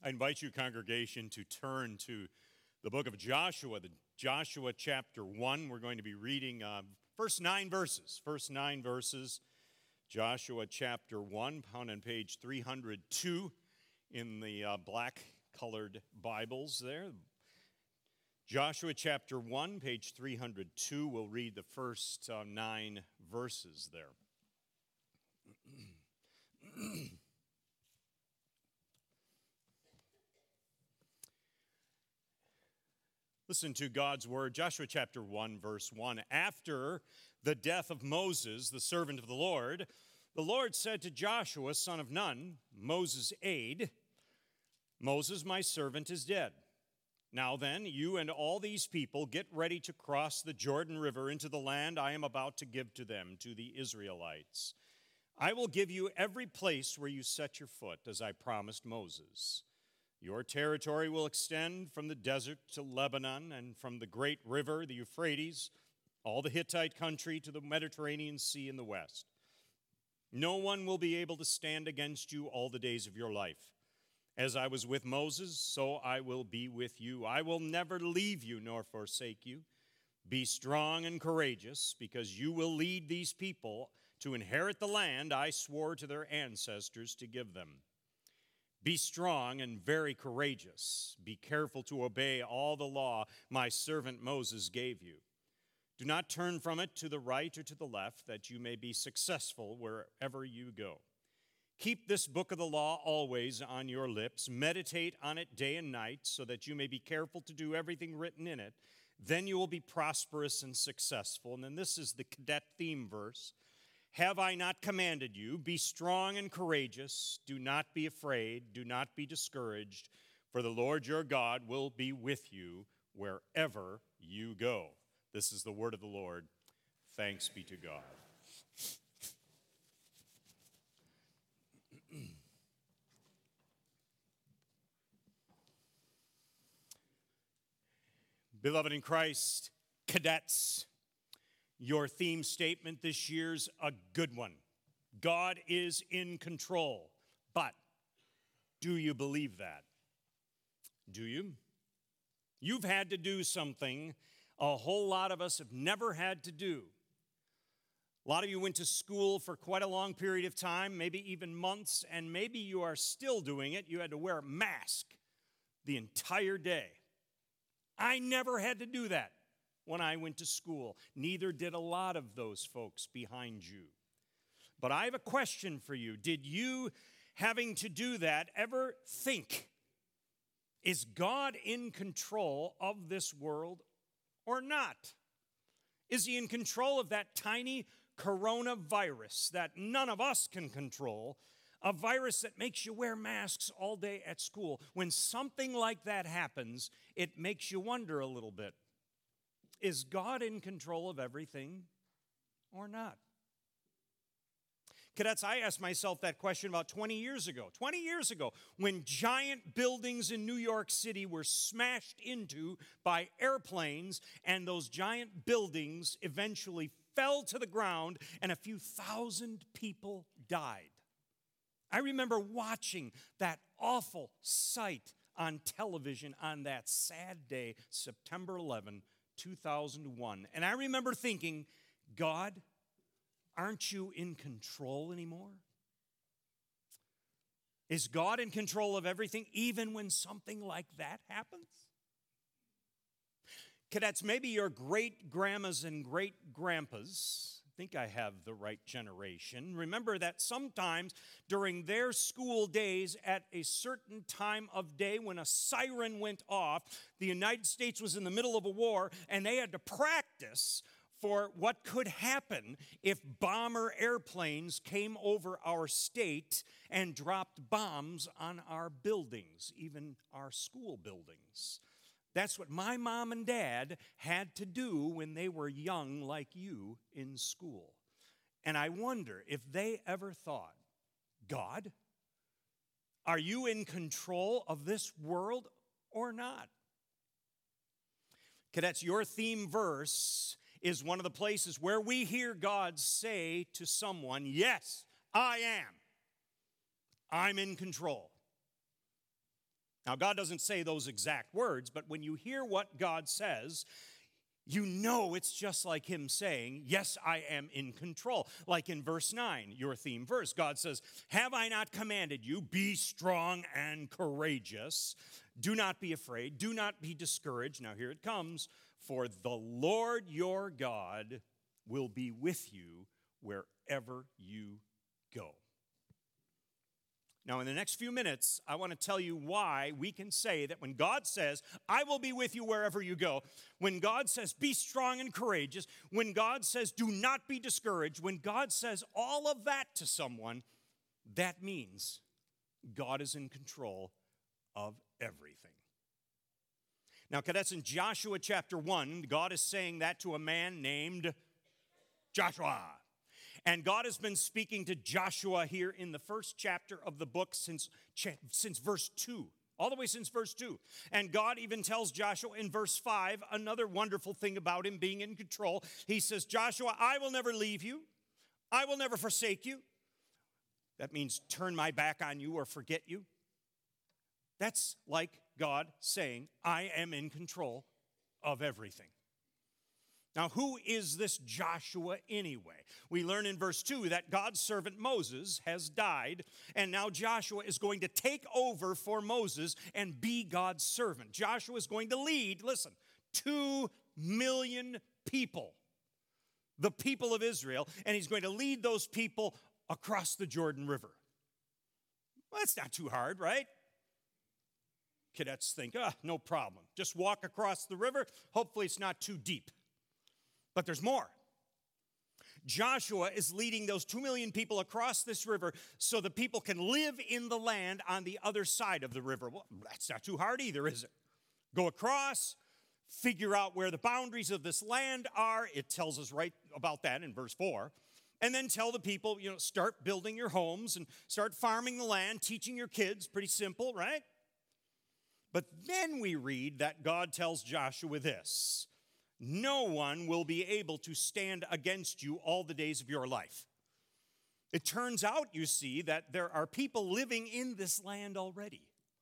I invite you, congregation, to turn to the book of Joshua, Joshua chapter 1. We're going to be reading first 9 verses. Joshua chapter 1, found on page 302 in the black-colored Bibles there. Joshua chapter 1, page 302. We'll read the first 9 verses there. Listen to God's word, Joshua chapter 1, verse 1. After the death of Moses, the servant of the Lord said to Joshua, son of Nun, Moses' aide, Moses, my servant, is dead. Now then, you and all these people get ready to cross the Jordan River into the land I am about to give to them, to the Israelites. I will give you every place where you set your foot, as I promised Moses. Your territory will extend from the desert to Lebanon and from the great river, the Euphrates, all the Hittite country to the Mediterranean Sea in the west. No one will be able to stand against you all the days of your life. As I was with Moses, so I will be with you. I will never leave you nor forsake you. Be strong and courageous, because you will lead these people to inherit the land I swore to their ancestors to give them. Be strong and very courageous. Be careful to obey all the law my servant Moses gave you. Do not turn from it to the right or to the left, that you may be successful wherever you go. Keep this book of the law always on your lips. Meditate on it day and night, so that you may be careful to do everything written in it. Then you will be prosperous and successful. And then this is the cadet theme verse. Have I not commanded you? Be strong and courageous. Do not be afraid. Do not be discouraged. For the Lord your God will be with you wherever you go. This is the word of the Lord. Thanks be to God. Beloved in Christ, cadets, your theme statement this year's a good one. God is in control. But do you believe that? Do you? You've had to do something a whole lot of us have never had to do. A lot of you went to school for quite a long period of time, maybe even months, and maybe you are still doing it. You had to wear a mask the entire day. I never had to do that when I went to school. Neither did a lot of those folks behind you. But I have a question for you. Did you, having to do that, ever think, is God in control of this world or not? Is he in control of that tiny coronavirus that none of us can control, a virus that makes you wear masks all day at school? When something like that happens, it makes you wonder a little bit. Is God in control of everything or not? Cadets, I asked myself that question about 20 years ago. 20 years ago, when giant buildings in New York City were smashed into by airplanes, and those giant buildings eventually fell to the ground, and a few thousand people died. I remember watching that awful sight on television on that sad day, September 11, 2001. And I remember thinking, God, aren't you in control anymore? Is God in control of everything, even when something like that happens? Cadets, maybe your great-grandmas and great-grandpas, I think I have the right generation, remember that sometimes during their school days at a certain time of day when a siren went off, the United States was in the middle of a war, and they had to practice for what could happen if bomber airplanes came over our state and dropped bombs on our buildings, even our school buildings. That's what my mom and dad had to do when they were young like you in school. And I wonder if they ever thought, God, are you in control of this world or not? Cadets, your theme verse is one of the places where we hear God say to someone, yes, I am. I'm in control. Now, God doesn't say those exact words, but when you hear what God says, you know it's just like him saying, yes, I am in control. Like in verse 9, your theme verse, God says, have I not commanded you, be strong and courageous. Do not be afraid. Do not be discouraged. Now here it comes. For the Lord your God will be with you wherever you go. Now, in the next few minutes, I want to tell you why we can say that when God says, I will be with you wherever you go, when God says, be strong and courageous, when God says, do not be discouraged, when God says all of that to someone, that means God is in control of everything. Now, cadets, in Joshua chapter 1, God is saying that to a man named Joshua. And God has been speaking to Joshua here in the first chapter of the book since verse 2, all the way since verse 2. And God even tells Joshua in verse 5 another wonderful thing about him being in control. He says, Joshua, I will never leave you. I will never forsake you. That means turn my back on you or forget you. That's like God saying, I am in control of everything. Now, who is this Joshua anyway? We learn in verse 2 that God's servant Moses has died, and now Joshua is going to take over for Moses and be God's servant. Joshua is going to lead, listen, 2 million people, the people of Israel, and he's going to lead those people across the Jordan River. Well, that's not too hard, right? Cadets think, no problem. Just walk across the river. Hopefully it's not too deep. But there's more. Joshua is leading those 2 million people across this river so the people can live in the land on the other side of the river. Well, that's not too hard either, is it? Go across, figure out where the boundaries of this land are. It tells us right about that in verse 4. And then tell the people, start building your homes and start farming the land, teaching your kids. Pretty simple, right? But then we read that God tells Joshua this. No one will be able to stand against you all the days of your life. It turns out, you see, that there are people living in this land already.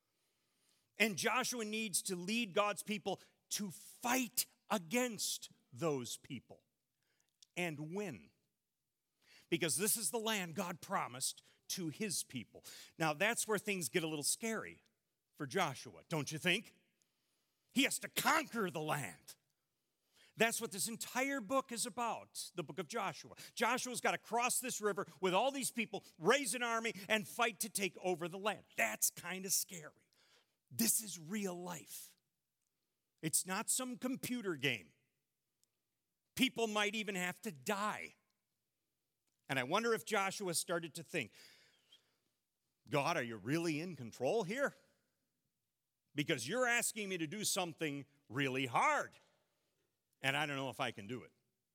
And Joshua needs to lead God's people to fight against those people and win. Because this is the land God promised to his people. Now, that's where things get a little scary for Joshua, don't you think? He has to conquer the land. That's what this entire book is about, the book of Joshua. Joshua's got to cross this river with all these people, raise an army, and fight to take over the land. That's kind of scary. This is real life. It's not some computer game. People might even have to die. And I wonder if Joshua started to think, God, are you really in control here? Because you're asking me to do something really hard. And I don't know if I can do it.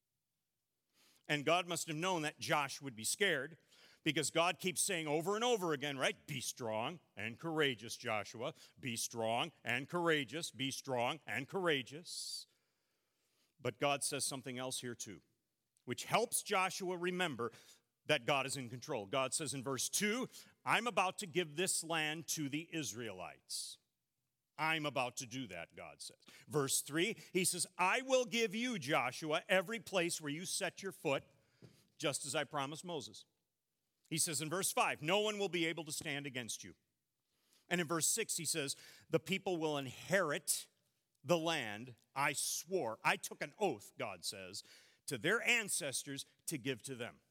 And God must have known that Josh would be scared because God keeps saying over and over again, right? Be strong and courageous, Joshua. Be strong and courageous. Be strong and courageous. But God says something else here too, which helps Joshua remember that God is in control. God says in verse 2, I'm about to give this land to the Israelites. I'm about to do that, God says. Verse 3, he says, I will give you, Joshua, every place where you set your foot, just as I promised Moses. He says in verse 5, no one will be able to stand against you. And in verse 6, he says, the people will inherit the land I swore. I took an oath, God says, to their ancestors to give to them.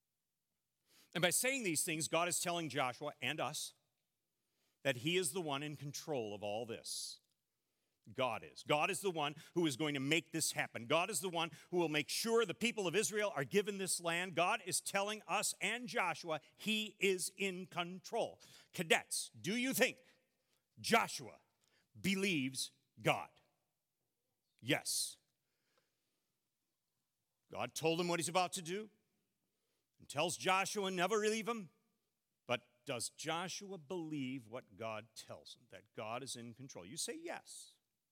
And by saying these things, God is telling Joshua and us that he is the one in control of all this. God is. God is the one who is going to make this happen. God is the one who will make sure the people of Israel are given this land. God is telling us and Joshua he is in control. Cadets, do you think Joshua believes God? Yes. God told him what he's about to do and tells Joshua never leave him. But does Joshua believe what God tells him, that God is in control? You say yes.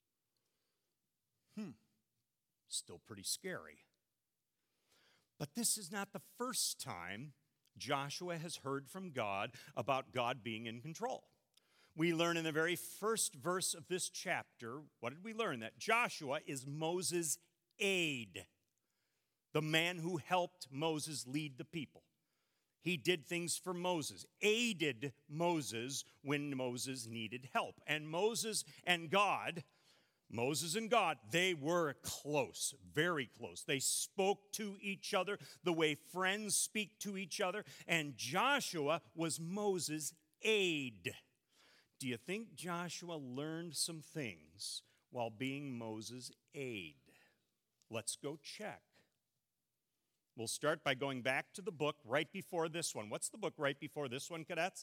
Still pretty scary. But this is not the first time Joshua has heard from God about God being in control. We learn in the very first verse of this chapter, what did we learn? That Joshua is Moses' aide, the man who helped Moses lead the people. He did things for Moses, aided Moses when Moses needed help. And Moses and God, they were close, very close. They spoke to each other the way friends speak to each other. And Joshua was Moses' aide. Do you think Joshua learned some things while being Moses' aide? Let's go check. We'll start by going back to the book right before this one. What's the book right before this one, cadets?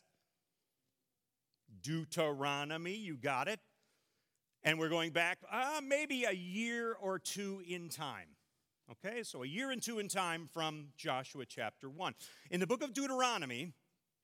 Deuteronomy, you got it. And we're going back maybe a year or two in time. Okay, so a year and two in time from Joshua chapter 1. In the book of Deuteronomy,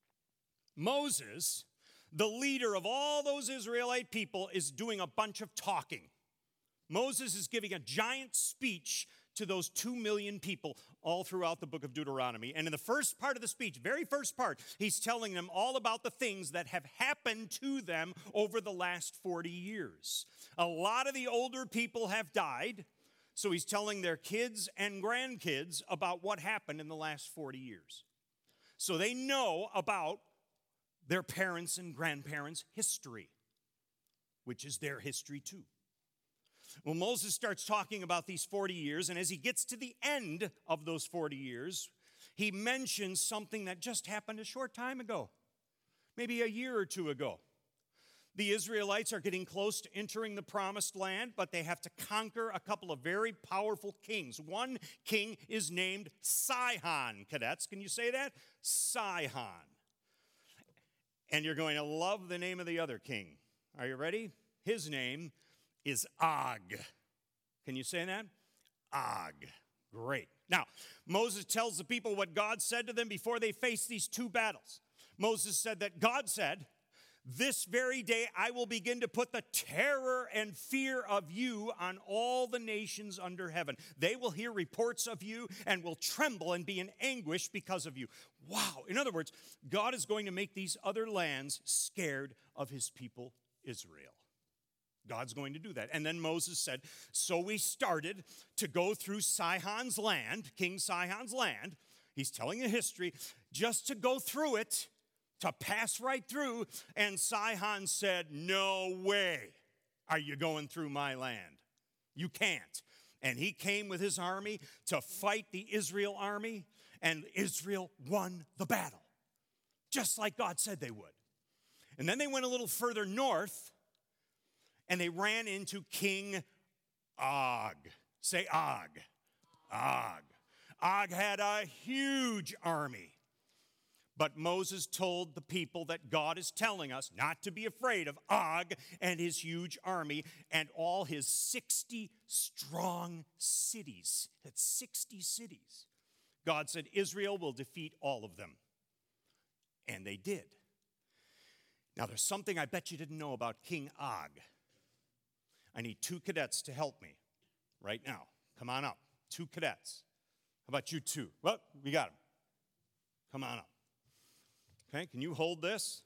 Moses, the leader of all those Israelite people, is doing a bunch of talking. Moses is giving a giant speech to those 2 million people all throughout the book of Deuteronomy. And in the first part of the speech, very first part, he's telling them all about the things that have happened to them over the last 40 years. A lot of the older people have died, so he's telling their kids and grandkids about what happened in the last 40 years. So they know about their parents' and grandparents' history, which is their history too. Well, Moses starts talking about these 40 years, and as he gets to the end of those 40 years, he mentions something that just happened a short time ago, maybe a year or two ago. The Israelites are getting close to entering the promised land, but they have to conquer a couple of very powerful kings. One king is named Sihon. Cadets, can you say that? Sihon. And you're going to love the name of the other king. Are you ready? His name is Og. Can you say that? Og. Great. Now, Moses tells the people what God said to them before they faced these two battles. Moses said that God said, "This very day I will begin to put the terror and fear of you on all the nations under heaven. They will hear reports of you and will tremble and be in anguish because of you." Wow. In other words, God is going to make these other lands scared of his people Israel. God's going to do that. And then Moses said, so we started to go through Sihon's land, King Sihon's land. He's telling the history, just to go through it, to pass right through. And Sihon said, no way are you going through my land. You can't. And he came with his army to fight the Israel army, and Israel won the battle, just like God said they would. And then they went a little further north, and they ran into King Og. Say Og. Og. Og had a huge army. But Moses told the people that God is telling us not to be afraid of Og and his huge army and all his 60 strong cities. That's 60 cities. God said Israel will defeat all of them. And they did. Now there's something I bet you didn't know about King Og. I need 2 cadets to help me right now. Come on up. 2 cadets. How about you 2? Well, we got them. Come on up. Okay, can you hold this?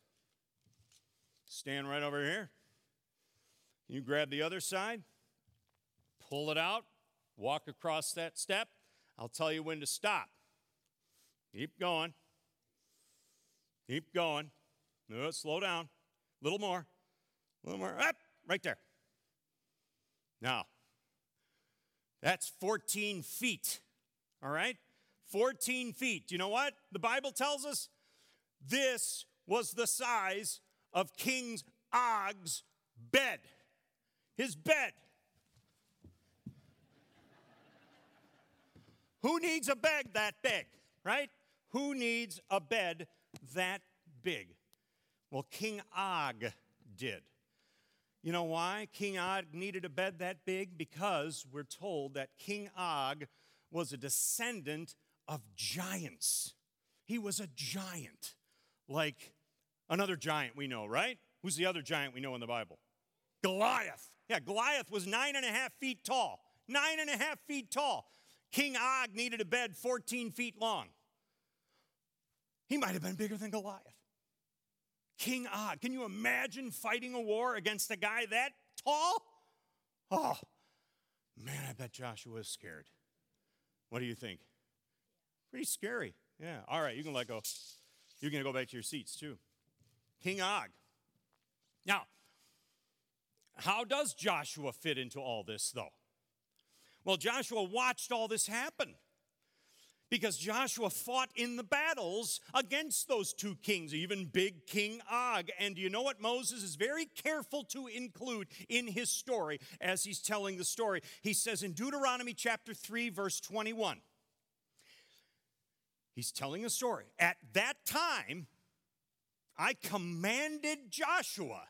Stand right over here. Can you grab the other side? Pull it out. Walk across that step. I'll tell you when to stop. Keep going. Keep going. No, slow down. A little more. A little more. Up, right there. Now, that's 14 feet, all right? 14 feet. Do you know what the Bible tells us? This was the size of King Og's bed, his bed. Who needs a bed that big, right? Who needs a bed that big? Well, King Og did. You know why King Og needed a bed that big? Because we're told that King Og was a descendant of giants. He was a giant, like another giant we know, right? Who's the other giant we know in the Bible? Goliath. Yeah, Goliath was 9.5 feet tall. 9.5 feet tall. King Og needed a bed 14 feet long. He might have been bigger than Goliath. King Og. Can you imagine fighting a war against a guy that tall? Oh, man, I bet Joshua is scared. What do you think? Pretty scary. Yeah. All right, you can let go. You're going to go back to your seats too. King Og. Now, how does Joshua fit into all this, though? Well, Joshua watched all this happen because Joshua fought in the battles against those two kings, even big King Og. And do you know what Moses is very careful to include in his story as he's telling the story? He says in Deuteronomy chapter 3, verse 21, he's telling a story. At that time, I commanded Joshua,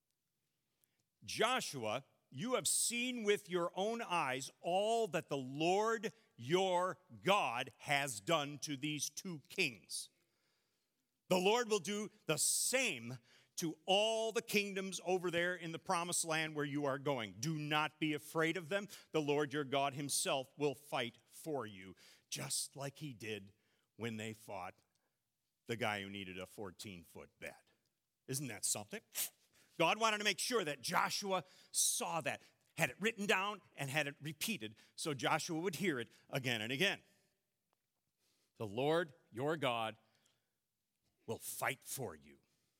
you have seen with your own eyes all that the Lord your God has done to these two kings. The Lord will do the same to all the kingdoms over there in the promised land where you are going. Do not be afraid of them. The Lord your God himself will fight for you, just like he did when they fought the guy who needed a 14-foot bed. Isn't that something? God wanted to make sure that Joshua saw that, had it written down, and had it repeated so Joshua would hear it again and again. The Lord, your God, will fight for you.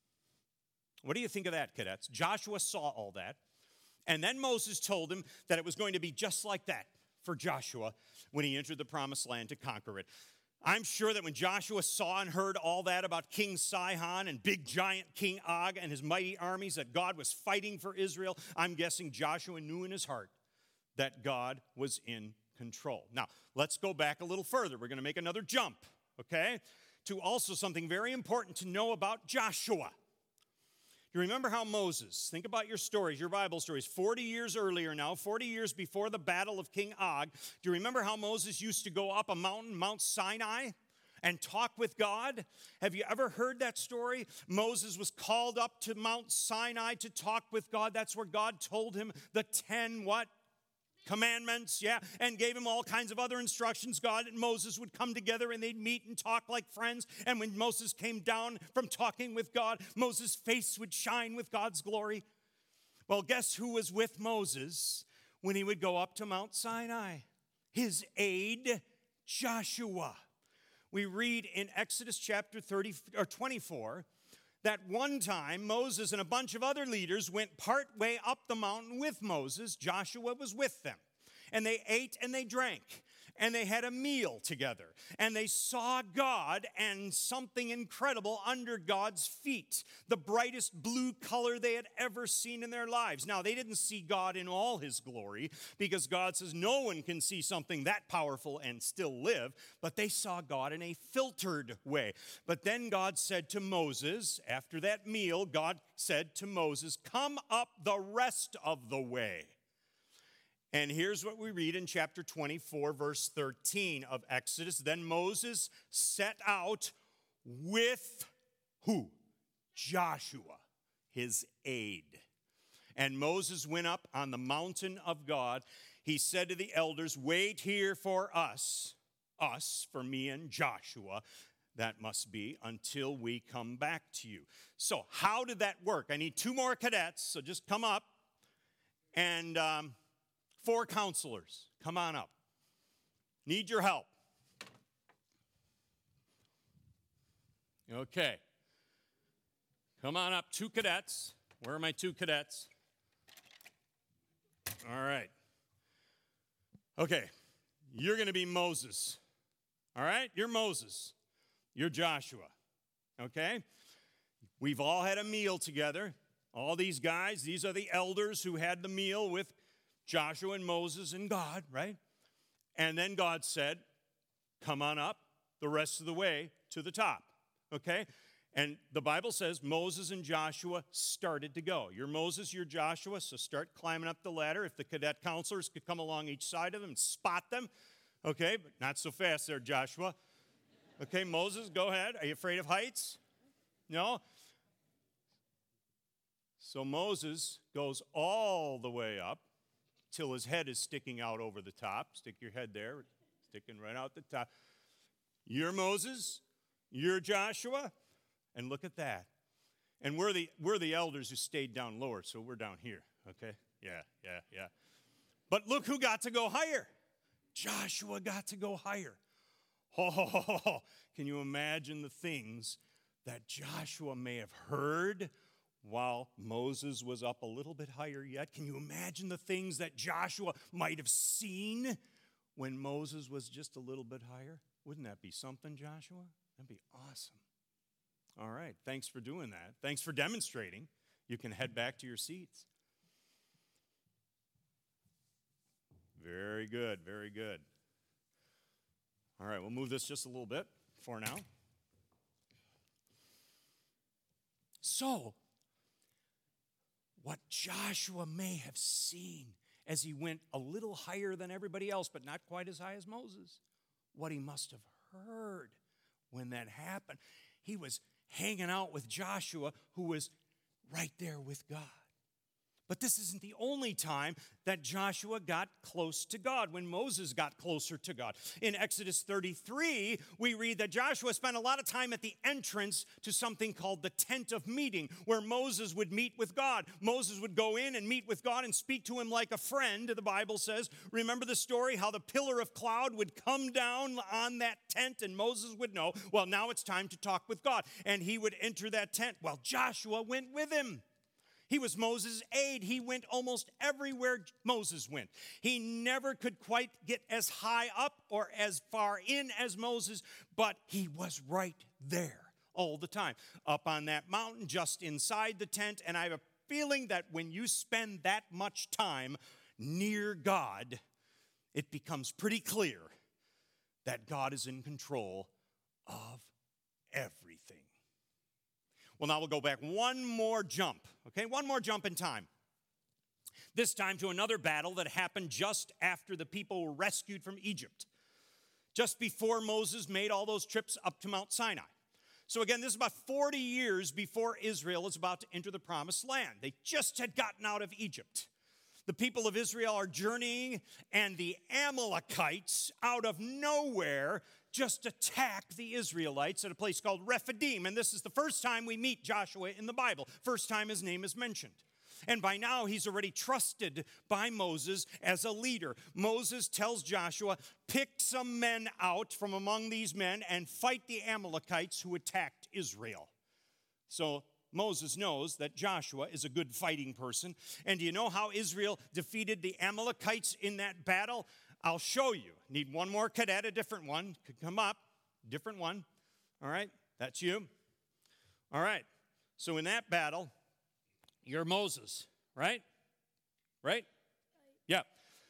What do you think of that, cadets? Joshua saw all that, and then Moses told him that it was going to be just like that for Joshua when he entered the promised land to conquer it. I'm sure that when Joshua saw and heard all that about King Sihon and big giant King Og and his mighty armies that God was fighting for Israel, I'm guessing Joshua knew in his heart that God was in control. Now, let's go back a little further. We're going to make another jump, okay, to also something very important to know about Joshua. You remember how Moses, think about your stories, your Bible stories, 40 years earlier now, 40 years before the battle of King Og. Do you remember how Moses used to go up a mountain, Mount Sinai, and talk with God? Have you ever heard that story? Moses was called up to Mount Sinai to talk with God. That's where God told him the 10 what? Commandments, yeah, and gave him all kinds of other instructions. God and Moses would come together and they'd meet and talk like friends. And when Moses came down from talking with God, Moses' face would shine with God's glory. Well, guess who was with Moses when he would go up to Mount Sinai? His aide, Joshua. We read in Exodus chapter 24 that one time Moses and a bunch of other leaders went part way up the mountain with Moses. Joshua was with them. And they ate and they drank. And they had a meal together. And they saw God and something incredible under God's feet. The brightest blue color they had ever seen in their lives. Now, they didn't see God in all his glory, because God says no one can see something that powerful and still live. But they saw God in a filtered way. But then God said to Moses, after that meal, God said to Moses, come up the rest of the way. And here's what we read in chapter 24, verse 13 of Exodus. Then Moses set out with who? Joshua, his aide. And Moses went up on the mountain of God. He said to the elders, wait here for us, for me and Joshua, that must be, until we come back to you. So how did that work? I need 2 more cadets, so just come up. And 4 counselors, come on up. Need your help. Okay. Come on up, 2 cadets. Where are my 2 cadets? All right. Okay, you're going to be Moses. All right, you're Moses. You're Joshua. Okay? We've all had a meal together. All these guys, these are the elders who had the meal with Joshua and Moses and God, right? And then God said, come on up the rest of the way to the top, okay? And the Bible says Moses and Joshua started to go. You're Moses, you're Joshua, so start climbing up the ladder. If the cadet counselors could come along each side of them and spot them, okay? But not so fast there, Joshua. Okay, Moses, go ahead. Are you afraid of heights? No? So Moses goes all the way up till his head is sticking out over the top. Stick your head there, sticking right out the top. You're Moses, you're Joshua, and look at that. And we're the elders who stayed down lower, so we're down here, okay? Yeah. But look who got to go higher. Joshua got to go higher. Oh, can you imagine the things that Joshua may have heard while Moses was up a little bit higher yet? Can you imagine the things that Joshua might have seen when Moses was just a little bit higher? Wouldn't that be something, Joshua? That'd be awesome. All right, thanks for doing that. Thanks for demonstrating. You can head back to your seats. Very good, very good. All right, we'll move this just a little bit for now. So, what Joshua may have seen as he went a little higher than everybody else, but not quite as high as Moses, what he must have heard when that happened. He was hanging out with Joshua, who was right there with God. But this isn't the only time that Joshua got close to God, when Moses got closer to God. In Exodus 33, we read that Joshua spent a lot of time at the entrance to something called the tent of meeting, where Moses would meet with God. Moses would go in and meet with God and speak to him like a friend, the Bible says. Remember the story, how the pillar of cloud would come down on that tent, and Moses would know, well, now it's time to talk with God. And he would enter that tent. Well, Joshua went with him. He was Moses' aide. He went almost everywhere Moses went. He never could quite get as high up or as far in as Moses, but he was right there all the time, up on that mountain, just inside the tent. And I have a feeling that when you spend that much time near God, it becomes pretty clear that God is in control of everything. Well, now we'll go back one more jump, okay? One more jump in time. This time to another battle that happened just after the people were rescued from Egypt, just before Moses made all those trips up to Mount Sinai. So again, this is about 40 years before Israel is about to enter the promised land. They just had gotten out of Egypt. The people of Israel are journeying, and the Amalekites, out of nowhere, just attack the Israelites at a place called Rephidim. And this is the first time we meet Joshua in the Bible. First time his name is mentioned. And by now, he's already trusted by Moses as a leader. Moses tells Joshua, pick some men out from among these men and fight the Amalekites who attacked Israel. So Moses knows that Joshua is a good fighting person. And do you know how Israel defeated the Amalekites in that battle? I'll show you. Need one more cadet, a different one. Could come up. Different one. All right, that's you. All right, so in that battle, you're Moses, right? Right? Yeah.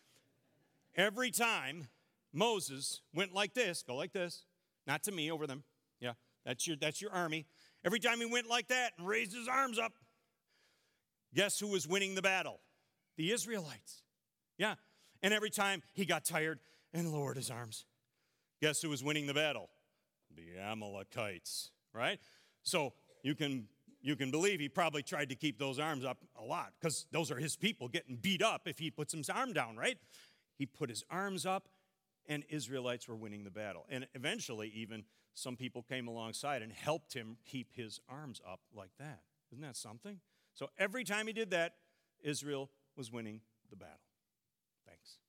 Every time Moses went like this, go like this, not to me, over them. Yeah, that's your army. Every time he went like that and raised his arms up, guess who was winning the battle? The Israelites. Yeah. And every time he got tired and lowered his arms, guess who was winning the battle? The Amalekites, right? So you can believe he probably tried to keep those arms up a lot, because those are his people getting beat up if he puts his arm down, right? He put his arms up, and Israelites were winning the battle. And eventually, even some people came alongside and helped him keep his arms up like that. Isn't that something? So every time he did that, Israel was winning the battle. Thanks.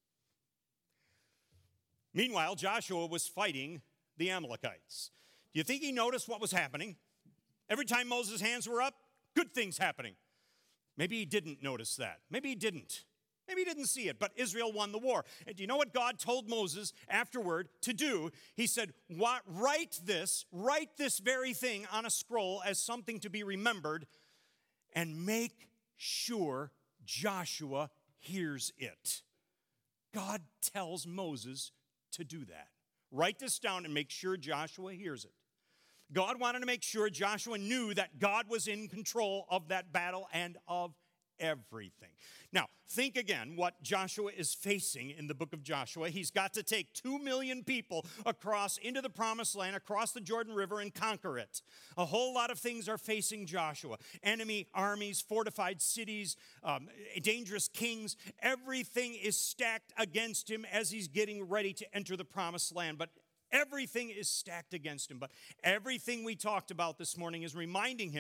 Meanwhile, Joshua was fighting the Amalekites. Do you think he noticed what was happening? Every time Moses' hands were up, good things happening. Maybe he didn't notice that. Maybe he didn't. Maybe he didn't see it, but Israel won the war. And do you know what God told Moses afterward to do? He said, write this very thing on a scroll as something to be remembered, and make sure Joshua hears it. God tells Moses to do that. Write this down and make sure Joshua hears it. God wanted to make sure Joshua knew that God was in control of that battle and of everything. Now, think again what Joshua is facing in the book of Joshua. He's got to take 2 million people across into the promised land, across the Jordan River, and conquer it. A whole lot of things are facing Joshua. Enemy armies, fortified cities, dangerous kings. Everything is stacked against him as he's getting ready to enter the promised land. But everything is stacked against him. But everything we talked about this morning is reminding him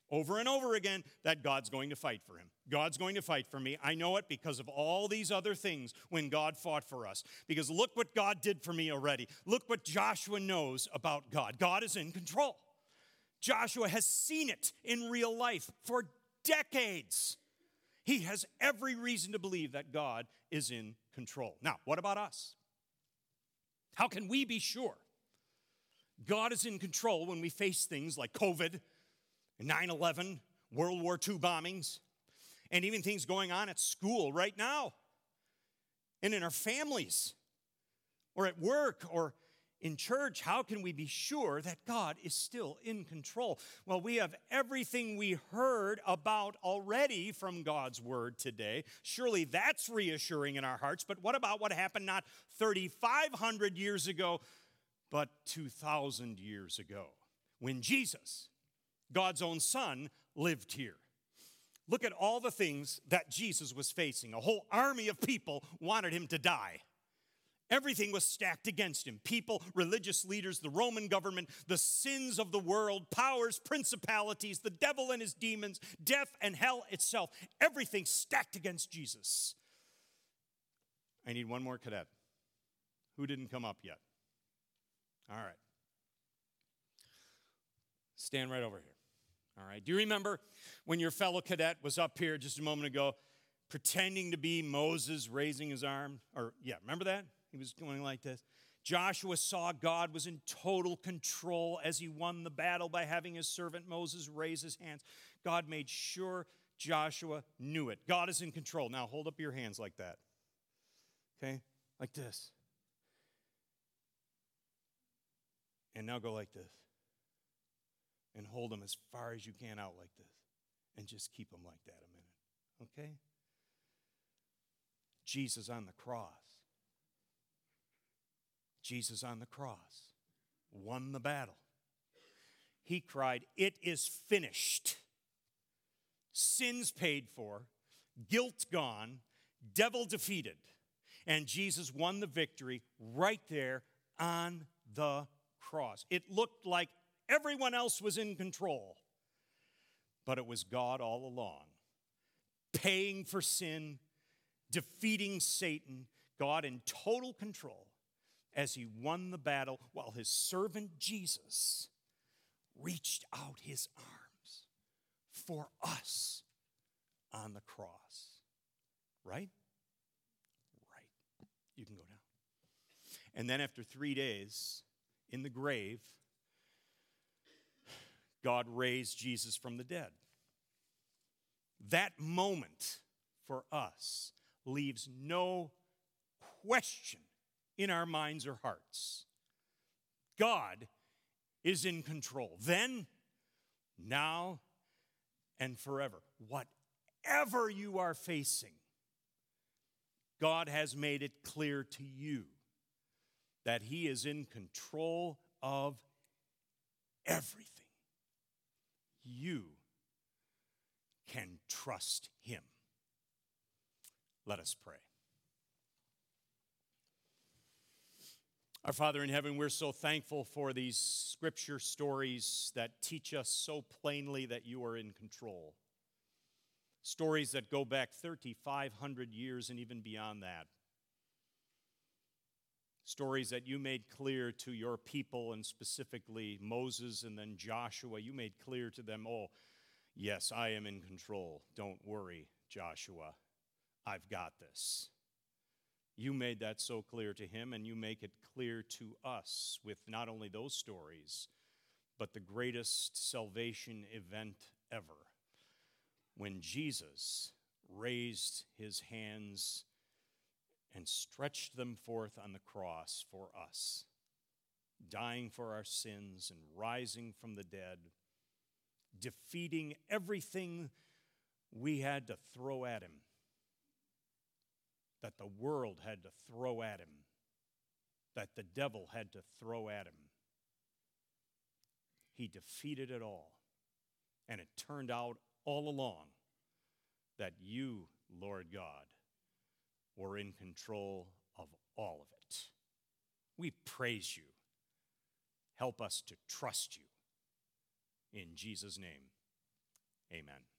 over and over again that God's going to fight for him. God's going to fight for me. I know it because of all these other things when God fought for us. Because look what God did for me already. Look what Joshua knows about God. God is in control. Joshua has seen it in real life for decades. He has every reason to believe that God is in control. Now, what about us? How can we be sure God is in control when we face things like COVID, 9/11, World War II bombings, and even things going on at school right now, and in our families, or at work, or in church? How can we be sure that God is still in control? Well, we have everything we heard about already from God's word today. Surely that's reassuring in our hearts. But what about what happened not 3,500 years ago, but 2,000 years ago, when Jesus, God's own Son, lived here? Look at all the things that Jesus was facing. A whole army of people wanted him to die. Everything was stacked against him. People, religious leaders, the Roman government, the sins of the world, powers, principalities, the devil and his demons, death and hell itself. Everything stacked against Jesus. I need one more cadet. Who didn't come up yet? All right. Stand right over here. All right. Do you remember when your fellow cadet was up here just a moment ago pretending to be Moses raising his arm? Remember that? He was going like this. Joshua saw God was in total control as he won the battle by having his servant Moses raise his hands. God made sure Joshua knew it. God is in control. Now hold up your hands like that. Okay? Like this. And now go like this. And hold them as far as you can out like this. And just keep them like that a minute. Okay? Jesus on the cross. Jesus on the cross won the battle. He cried, "It is finished." Sins paid for, guilt gone, devil defeated. And Jesus won the victory right there on the cross. It looked like everyone else was in control, but it was God all along, paying for sin, defeating Satan, God in total control as he won the battle while his servant Jesus reached out his arms for us on the cross. Right? Right. You can go now. And then after 3 days in the grave, God raised Jesus from the dead. That moment for us leaves no question in our minds or hearts. God is in control. Then, now, and forever. Whatever you are facing, God has made it clear to you that he is in control of everything. You can trust him. Let us pray. Our Father in heaven, we're so thankful for these scripture stories that teach us so plainly that you are in control. Stories that go back 3,500 years and even beyond that. Stories that you made clear to your people, and specifically Moses and then Joshua. You made clear to them, oh, yes, I am in control. Don't worry, Joshua. I've got this. You made that so clear to him, and you make it clear to us with not only those stories, but the greatest salvation event ever, when Jesus raised his hands and stretched them forth on the cross for us, dying for our sins and rising from the dead, defeating everything we had to throw at him, that the world had to throw at him, that the devil had to throw at him. He defeated it all. And it turned out all along that you, Lord God, were in control of all of it. We praise you. Help us to trust you. In Jesus' name, Amen.